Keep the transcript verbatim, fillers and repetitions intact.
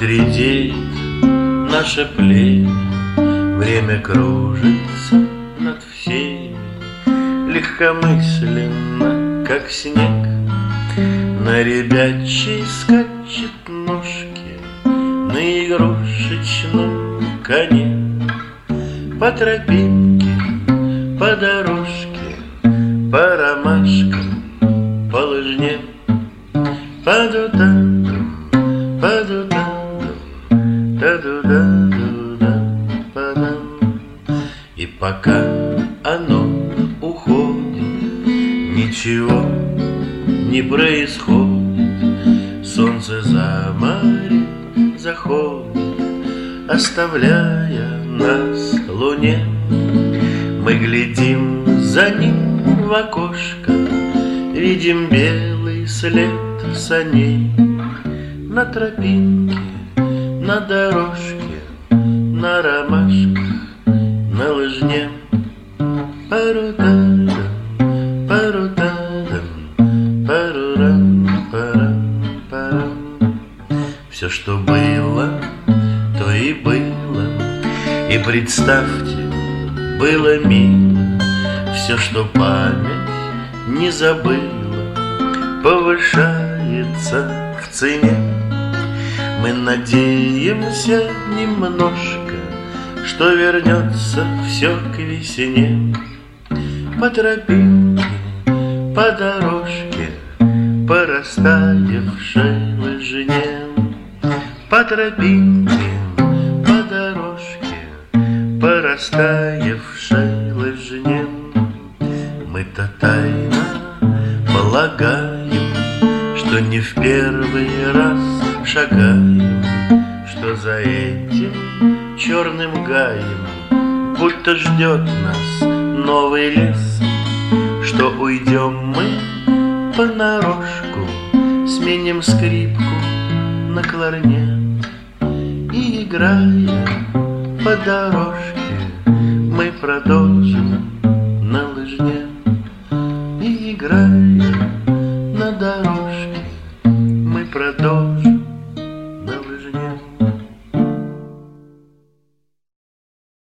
редеет наше племя, время кружится над всеми, легкомысленно, как снег, на ребячей скачет ножке, на игрушечном коне, по тропинке, по дорожке, по ромашкам, по лыжне, па-ду-да-дум, па-ду-да-дум, да-ду-да-ду-да-па-дам. И пока оно уходит, ничего не происходит. Солнце за море заходит, оставляя нас луне. Мы глядим за ним в окошко, видим белый след саней на тропинке, на дорожке, на ромашках, на лыжне. Пару-да-дам, пару-да-дам, пару-рам-парам-парам. Все, что было, то и было, и представьте, было мило. Все, что память не забыла, повышается в цене. Мы надеемся немножко, что вернется все к весне. По тропинке, по дорожке, по растаявшей лыжне. По тропинке, по дорожке, по растаявшей лыжне. Мы-то тайно полагаем, что не в первый раз шагаем, что за этим черным гаем будто ждет нас новый лес, что уйдем мы понарошку, сменим скрипку на кларнет, и, играя по дорожке, мы продолжим на лыжне.